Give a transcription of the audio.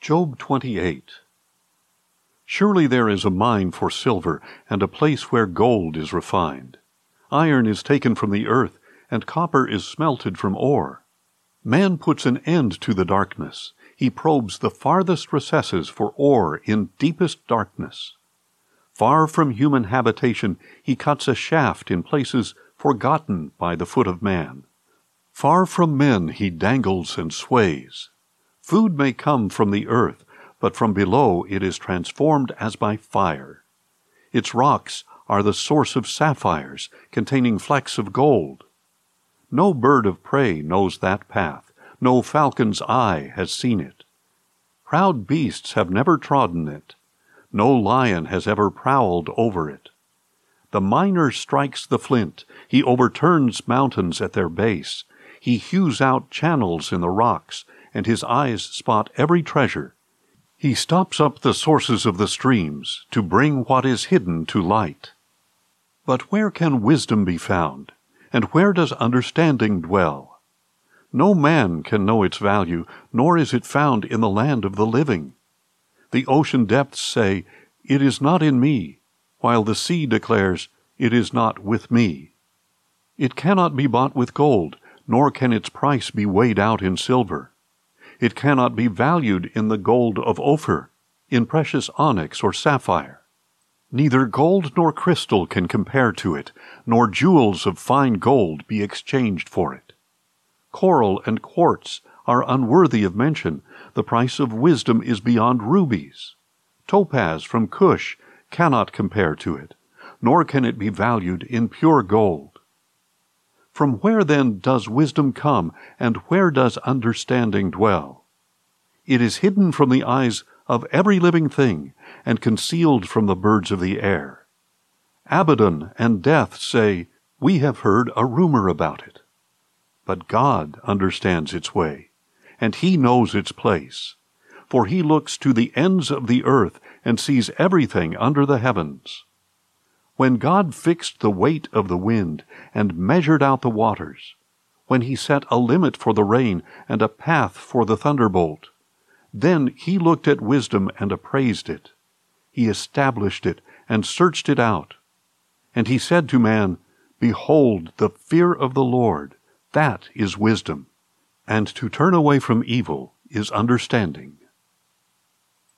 Job 28. Surely there is a mine for silver, and a place where gold is refined. Iron is taken from the earth, and copper is smelted from ore. Man puts an end to the darkness. He probes the farthest recesses for ore in deepest darkness. Far from human habitation, he cuts a shaft in places forgotten by the foot of man. Far from men he dangles and sways. Food may come from the earth, but from below it is transformed as by fire. Its rocks are the source of sapphires, containing flecks of gold. No bird of prey knows that path. No falcon's eye has seen it. Proud beasts have never trodden it. No lion has ever prowled over it. The miner strikes the flint. He overturns mountains at their base. He hews out channels in the rocks, and his eyes spot every treasure. He stops up the sources of the streams to bring what is hidden to light. But where can wisdom be found, and where does understanding dwell? No man can know its value, nor is it found in the land of the living. The ocean depths say, "It is not in me," while the sea declares, "It is not with me." It cannot be bought with gold, nor can its price be weighed out in silver. It cannot be valued in the gold of Ophir, in precious onyx or sapphire. Neither gold nor crystal can compare to it, nor jewels of fine gold be exchanged for it. Coral and quartz are unworthy of mention. The price of wisdom is beyond rubies. Topaz from Cush cannot compare to it, nor can it be valued in pure gold. From where then does wisdom come, and where does understanding dwell? It is hidden from the eyes of every living thing, and concealed from the birds of the air. Abaddon and Death say, "We have heard a rumor about it." But God understands its way, and He knows its place. For He looks to the ends of the earth, and sees everything under the heavens. When God fixed the weight of the wind, and measured out the waters, when He set a limit for the rain, and a path for the thunderbolt, then He looked at wisdom and appraised it. He established it and searched it out. And He said to man, "Behold, the fear of the Lord, that is wisdom, and to turn away from evil is understanding."